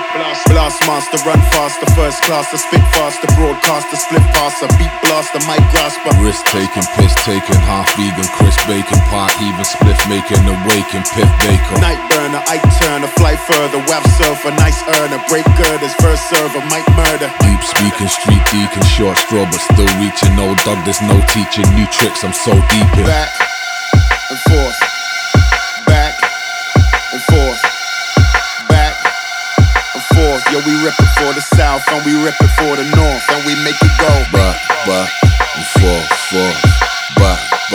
Blast master, run faster, first class, spit faster, broadcaster, split faster, beat blaster, mic grasper. Risk taking, piss taking, half vegan, crisp bacon, part even spliff making, awaken, piff bacon. Night burner, Ike Turner, fly further, web surfer, nice earner, break girders, first server, mic murder. Deep speaking, street deacon, short straw, but still reaching. No dog, there's no teaching, new tricks, I'm so deep in. Back and forth, back and forth, back and forth. Yo, we rip it for the south and we rip it for the north and we make it go. Back and forth, back.